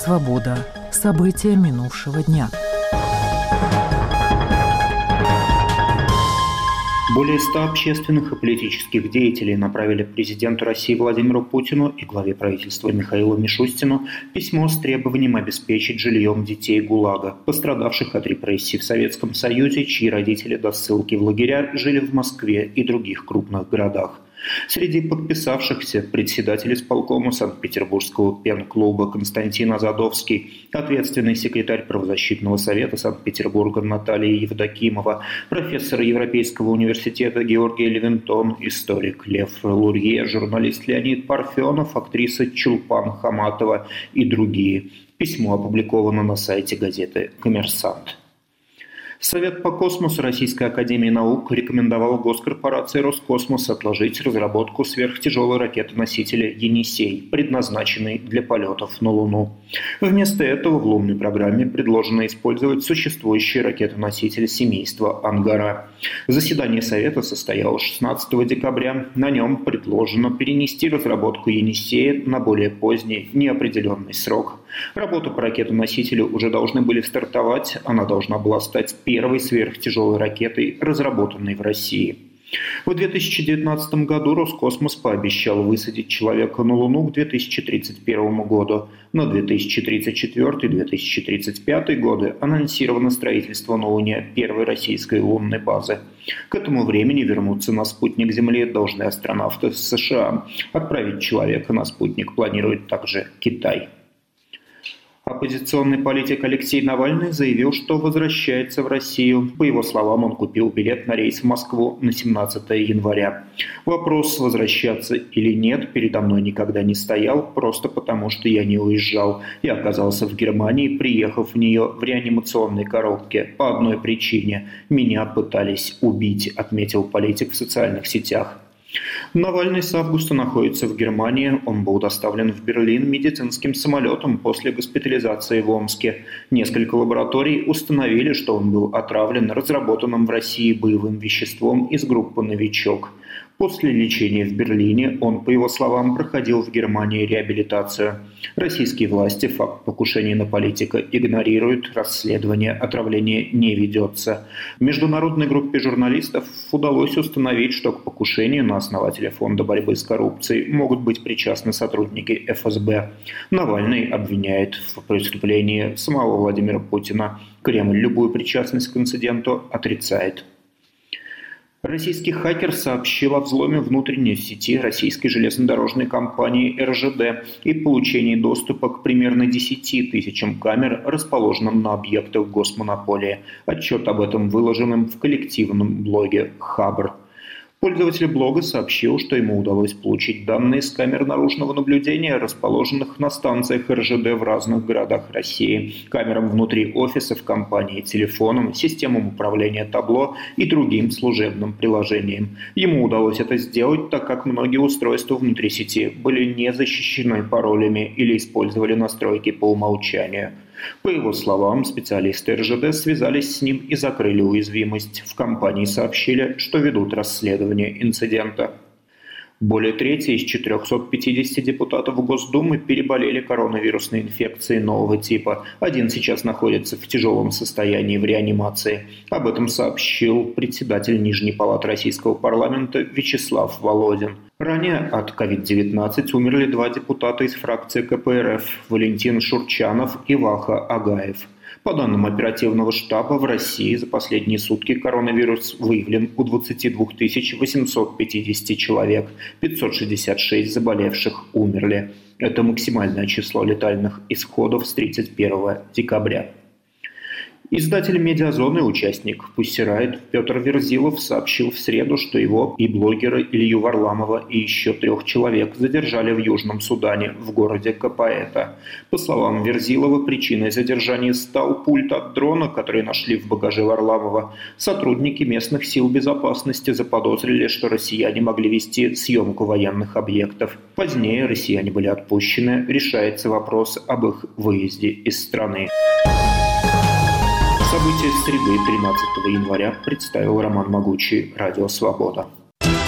«Свобода». События минувшего дня. Более 100 общественных и политических деятелей направили президенту России Владимиру Путину и главе правительства Михаилу Мишустину письмо с требованием обеспечить жильем детей ГУЛАГа, пострадавших от репрессий в Советском Союзе, чьи родители до ссылки в лагеря жили в Москве и других крупных городах. Среди подписавшихся председатель исполкома Санкт-Петербургского пен-клуба Константин Азадовский, ответственный секретарь правозащитного совета Санкт-Петербурга Наталья Евдокимова, профессор Европейского университета Георгий Левинтон, историк Лев Лурье, журналист Леонид Парфенов, актриса Чулпан Хаматова и другие. Письмо опубликовано на сайте газеты «Коммерсант». Совет по космосу Российской академии наук рекомендовал госкорпорации «Роскосмос» отложить разработку сверхтяжелой ракеты-носителя «Енисей», предназначенной для полетов на Луну. Вместо этого в лунной программе предложено использовать существующий ракетоноситель семейства «Ангара». Заседание Совета состоялось 16 декабря. На нем предложено перенести разработку «Енисея» на более поздний, неопределенный срок. Работы по ракетоносителю уже должны были стартовать. Она должна была стать первой сверхтяжелой ракетой, разработанной в России. В 2019 году Роскосмос пообещал высадить человека на Луну к 2031 году. На 2034-2035 годы анонсировано строительство на Луне первой российской лунной базы. К этому времени вернуться на спутник Земли должны астронавты США. Отправить человека на спутник планирует также Китай. Оппозиционный политик Алексей Навальный заявил, что возвращается в Россию. По его словам, он купил билет на рейс в Москву на 17 января. Вопрос, возвращаться или нет, передо мной никогда не стоял, просто потому что я не уезжал. Я оказался в Германии, приехав в нее в реанимационной коробке. По одной причине – меня пытались убить, отметил политик в социальных сетях. Навальный с августа находится в Германии. Он был доставлен в Берлин медицинским самолетом после госпитализации в Омске. Несколько лабораторий установили, что он был отравлен разработанным в России боевым веществом из группы «Новичок». После лечения в Берлине он, по его словам, проходил в Германии реабилитацию. Российские власти факт покушения на политика игнорируют, расследование отравления не ведется. Международной группе журналистов удалось установить, что к покушению на основателя Фонда борьбы с коррупцией могут быть причастны сотрудники ФСБ. Навальный обвиняет в преступлении самого Владимира Путина. Кремль любую причастность к инциденту отрицает. Российский хакер сообщил о взломе внутренней сети российской железнодорожной компании РЖД и получении доступа к примерно 10 тысячам камер, расположенным на объектах госмонополии. Отчет об этом выложен в коллективном блоге «Хабр». Пользователь блога сообщил, что ему удалось получить данные с камер наружного наблюдения, расположенных на станциях РЖД в разных городах России, камерам внутри офисов компании, телефонам, системам управления табло и другим служебным приложениям. Ему удалось это сделать, так как многие устройства внутри сети были не защищены паролями или использовали настройки по умолчанию. По его словам, специалисты РЖД связались с ним и закрыли уязвимость. В компании сообщили, что ведут расследование инцидента. Более трети из 450 депутатов Госдумы переболели коронавирусной инфекцией нового типа. Один сейчас находится в тяжелом состоянии в реанимации. Об этом сообщил председатель Нижней палаты Российского парламента Вячеслав Володин. Ранее от COVID-19 умерли 2 депутата из фракции КПРФ – Валентин Шурчанов и Ваха Агаев. По данным оперативного штаба, в России за последние сутки коронавирус выявлен у 22 850 человек, 566 заболевших умерли. Это максимальное число летальных исходов с 31 декабря. Издатель «Медиазоны» и участник Pussy Riot Петр Верзилов сообщил в среду, что его и блогера Илью Варламова и еще 3 человек задержали в Южном Судане, в городе Капаэта. По словам Верзилова, причиной задержания стал пульт от дрона, который нашли в багаже Варламова. Сотрудники местных сил безопасности заподозрили, что россияне могли вести съемку военных объектов. Позднее россияне были отпущены. Решается вопрос об их выезде из страны. События среды 13 января представил Роман Могучий, Радио Свобода.